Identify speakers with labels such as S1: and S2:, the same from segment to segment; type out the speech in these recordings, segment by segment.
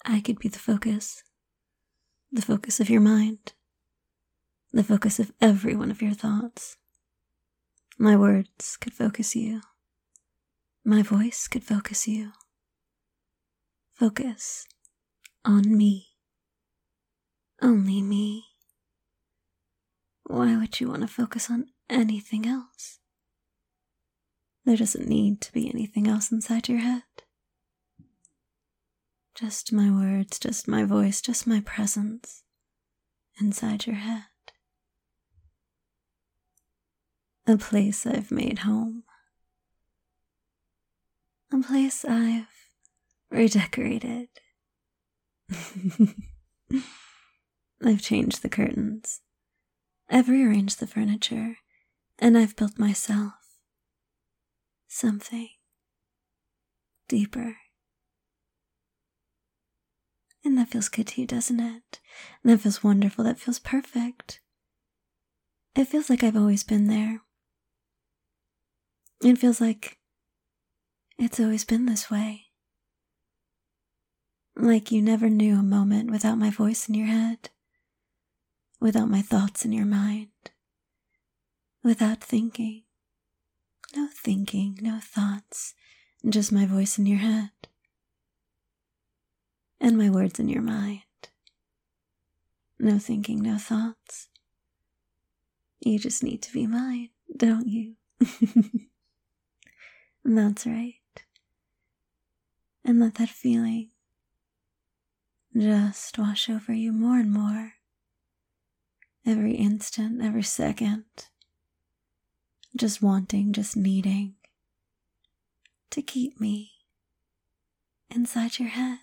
S1: I could be the focus of your mind, the focus of every one of your thoughts. My words could focus you. My voice could focus you. Focus on me. Only me. Why would you want to focus on anything else? There doesn't need to be anything else inside your head. Just my words, just my voice, just my presence inside your head. A place I've made home. A place I've redecorated. I've changed the curtains. I've rearranged the furniture, and I've built myself something deeper. And that feels good to you, doesn't it? And that feels wonderful. That feels perfect. It feels like I've always been there. It feels like it's always been this way. Like you never knew a moment without my voice in your head, without my thoughts in your mind, without thinking. No thinking, no thoughts, just my voice in your head. And my words in your mind. No thinking, no thoughts. You just need to be mine, don't you? That's right. And let that feeling just wash over you more and more. Every instant, every second. Just wanting, just needing to keep me inside your head.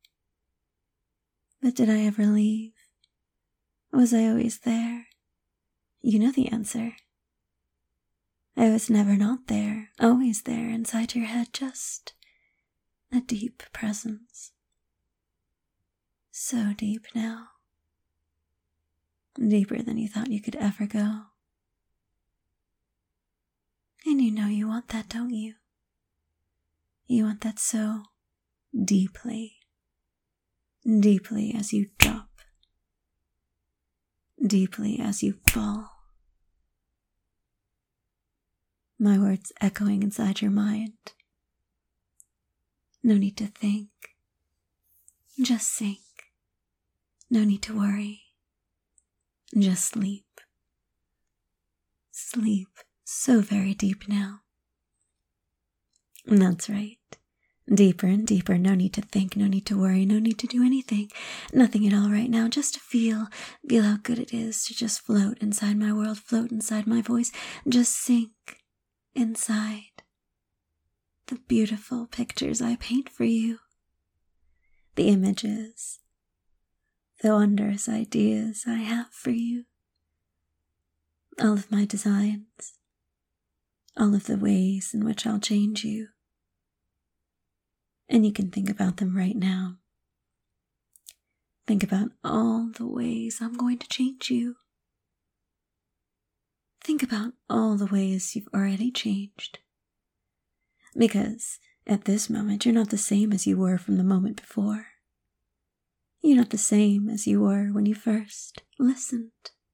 S1: But did I ever leave? Was I always there? You know the answer. I was never not there, always there inside your head, just a deep presence. So deep now. Deeper than you thought you could ever go. And you know you want that, don't you? You want that so deeply. Deeply as you drop. Deeply as you fall. My words echoing inside your mind. No need to think. Just sink. No need to worry. Just sleep. Sleep so very deep now. That's right. Deeper and deeper. No need to think, no need to worry, no need to do anything. Nothing at all right now. Just to feel how good it is to just float inside my world, float inside my voice. Just sink inside the beautiful pictures I paint for you. The images, the wondrous ideas I have for you. All of my designs. All of the ways in which I'll change you. And you can think about them right now. Think about all the ways I'm going to change you. Think about all the ways you've already changed. Because at this moment, you're not the same as you were from the moment before. You're not the same as you were when you first listened.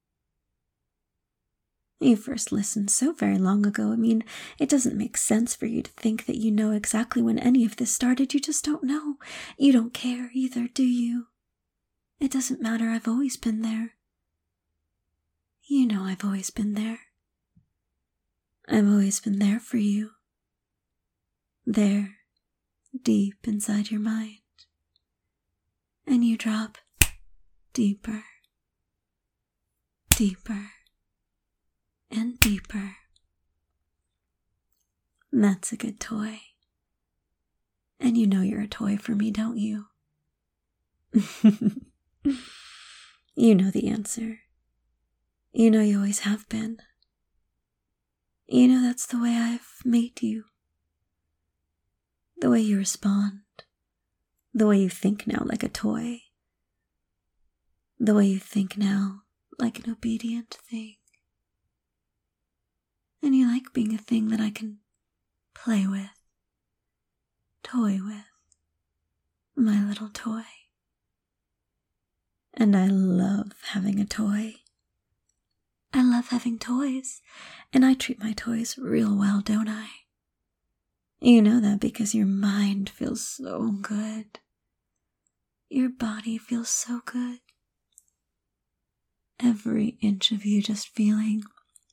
S1: You first listened so very long ago. I mean, it doesn't make sense for you to think that you know exactly when any of this started. You just don't know. You don't care either, do you? It doesn't matter. I've always been there. You know I've always been there. I've always been there for you. There, deep inside your mind. And you drop deeper, deeper, and deeper. That's a good toy. And you know you're a toy for me, don't you? You know the answer. You know you always have been. You know that's the way I've made you. The way you respond. The way you think now like a toy. The way you think now like an obedient thing. And you like being a thing that I can play with, toy with, my little toy. And I love having a toy. I love having toys, and I treat my toys real well, don't I? You know that because your mind feels so good. Your body feels so good. Every inch of you just feeling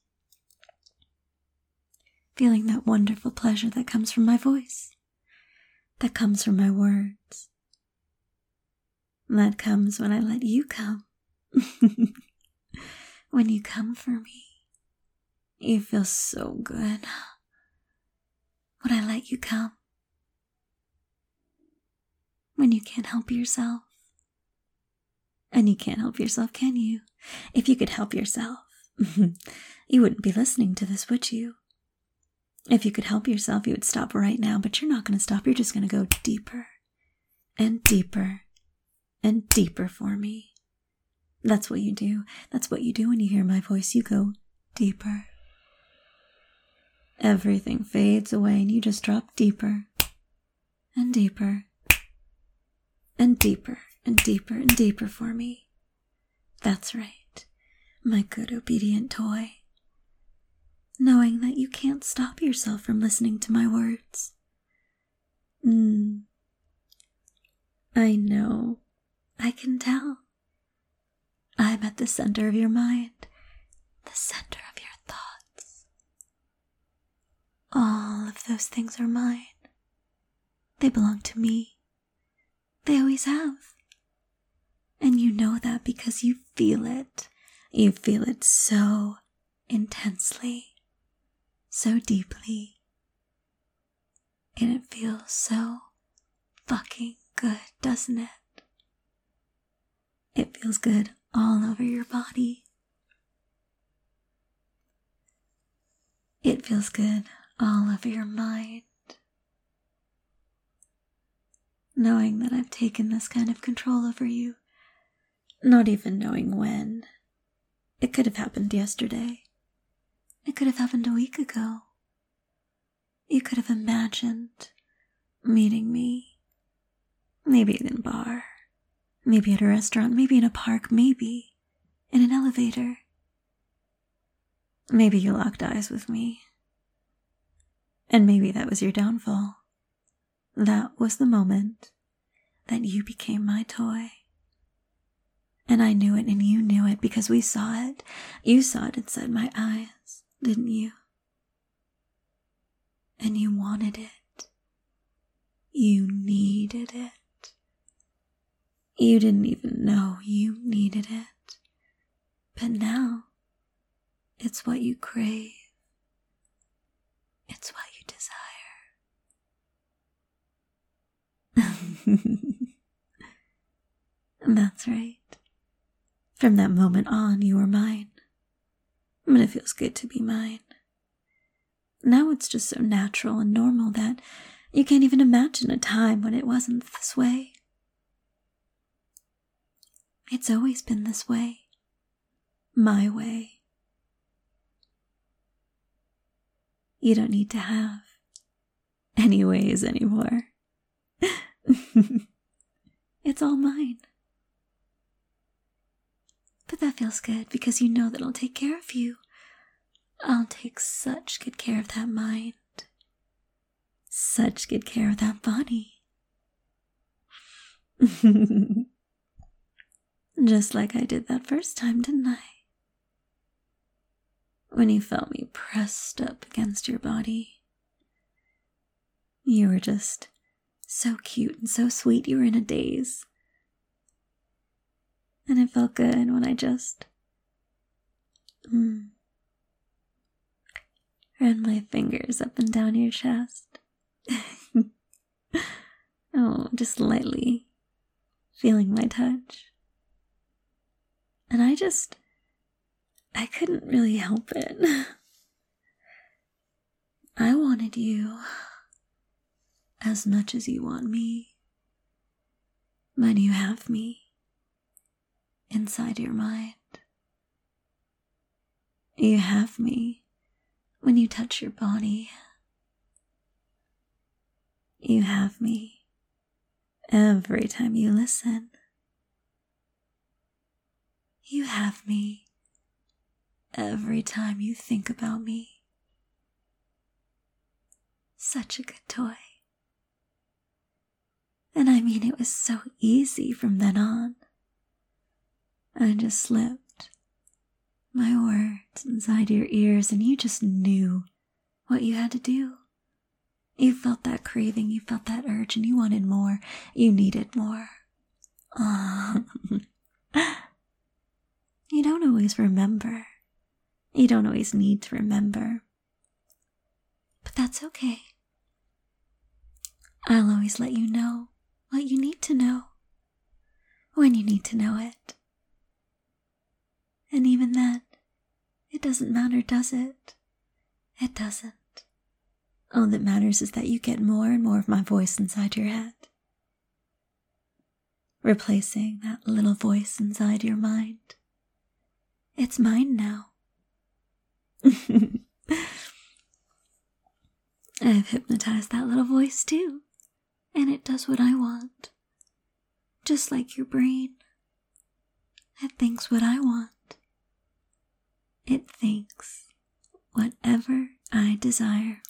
S1: that wonderful pleasure that comes from my voice, that comes from my words, that comes when I let you come. When you come for me, you feel so good. When I let you come, when you can't help yourself. And you can't help yourself, can you? If you could help yourself, you wouldn't be listening to this, would you? If you could help yourself, you would stop right now, but you're not going to stop. You're just going to go deeper and deeper and deeper for me. That's what you do. That's what you do when you hear my voice. You go deeper. Everything fades away and you just drop deeper and deeper and deeper and deeper and deeper for me. That's right, my good obedient toy. Knowing that you can't stop yourself from listening to my words. I know. I can tell. I'm at the center of your mind, the center of your thoughts. All of those things are mine. They belong to me. They always have. And you know that because you feel it. You feel it so intensely, so deeply. And it feels so fucking good, doesn't it? It feels good all over your body. It feels good all over your mind. Knowing that I've taken this kind of control over you, not even knowing when. It could have happened yesterday. It could have happened a week ago. You could have imagined meeting me, maybe in a bar, maybe at a restaurant, maybe in a park, maybe in an elevator. Maybe you locked eyes with me. And maybe that was your downfall. That was the moment that you became my toy. And I knew it and you knew it because we saw it. You saw it inside my eyes, didn't you? And you wanted it. You needed it. You didn't even know you needed it. But now, it's what you crave. It's what you desire. That's right. From that moment on, you were mine. But it feels good to be mine. Now it's just so natural and normal that you can't even imagine a time when it wasn't this way. It's always been this way. My way. You don't need to have any ways anymore. It's all mine. But that feels good because you know that I'll take care of you. I'll take such good care of that mind. Such good care of that body. Just like I did that first time, didn't I? When you felt me pressed up against your body. You were just so cute and so sweet. You were in a daze. And it felt good when I just ran my fingers up and down your chest. Oh, just lightly feeling my touch. And I couldn't really help it. I wanted you as much as you want me. But you have me inside your mind. You have me when you touch your body. You have me every time you listen. You have me every time you think about me. Such a good toy. And I mean, it was so easy from then on. I just slipped my words inside your ears and you just knew what you had to do. You felt that craving, you felt that urge, and you wanted more. You needed more. You don't always remember. You don't always need to remember. But that's okay. I'll always let you know what you need to know when you need to know it. And even then, it doesn't matter, does it? It doesn't. All that matters is that you get more and more of my voice inside your head, replacing that little voice inside your mind. It's mine now. I've hypnotized that little voice too, and it does what I want. Just like your brain. It thinks what I want. It thinks whatever I desire.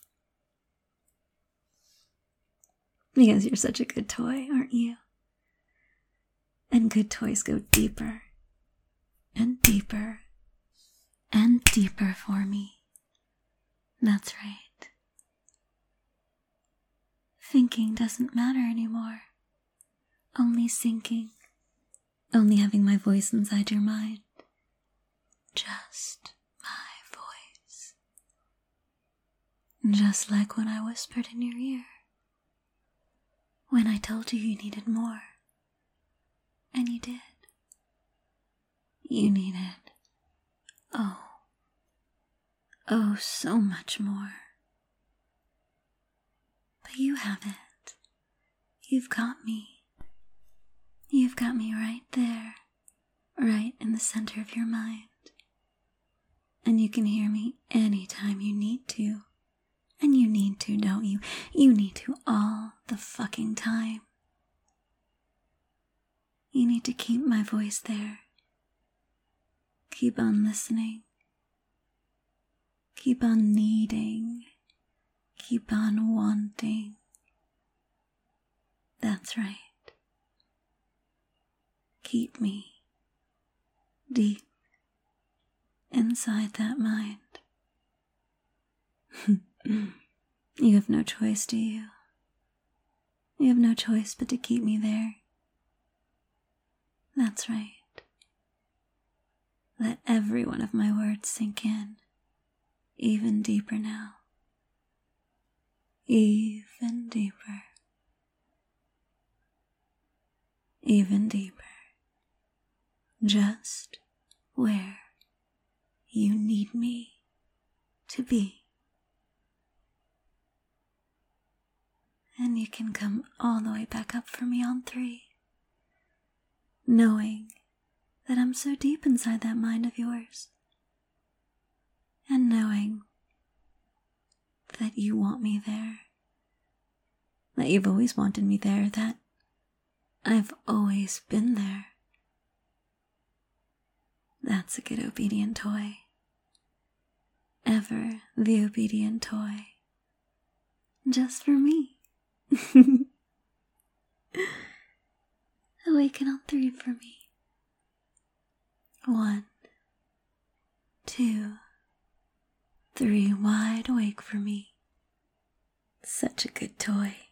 S1: Because you're such a good toy, aren't you? And good toys go deeper and deeper and deeper for me. That's right. Thinking doesn't matter anymore. Only sinking. Only having my voice inside your mind. Just my voice. Just like when I whispered in your ear. When I told you you needed more. And you did. You needed, oh, so much more. But you have it. You've got me. You've got me right there, right in the center of your mind. And you can hear me anytime you need to. And you need to, don't you? You need to all the fucking time. You need to keep my voice there. Keep on listening. Keep on needing. Keep on wanting. That's right. Keep me deep inside that mind. You have no choice, do you? You have no choice but to keep me there. That's right. Let every one of my words sink in, even deeper now. Even deeper. Even deeper. Just where you need me to be. And you can come all the way back up for me on 3, knowing that I'm so deep inside that mind of yours, and knowing that you want me there, that you've always wanted me there, that I've always been there. That's a good obedient toy. Ever the obedient toy. Just for me. Awaken on 3 for me. 1, 2, 3, wide awake for me. Such a good toy.